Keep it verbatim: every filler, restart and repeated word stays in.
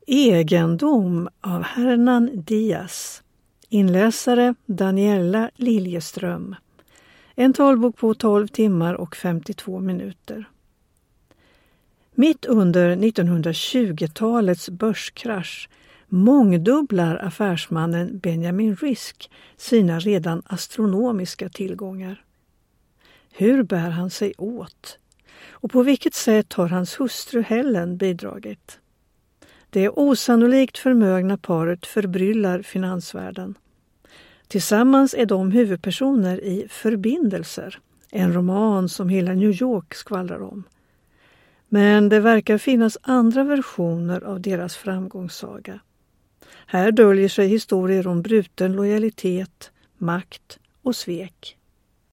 Egendom av Hernan Diaz. Inläsare Daniela Liljeström. En talbok på tolv timmar och femtiotvå minuter. Mitt under nittonhundratjugotalets börskrasch mångdubblar affärsmannen Benjamin Risk sina redan astronomiska tillgångar. Hur bär han sig åt? Och på vilket sätt har hans hustru Helen bidragit? Det osannolikt förmögna paret förbryllar finansvärlden. Tillsammans är de huvudpersoner i Förbindelser, en roman som hela New York skvallrar om. Men det verkar finnas andra versioner av deras framgångssaga. Här döljer sig historier om bruten lojalitet, makt och svek.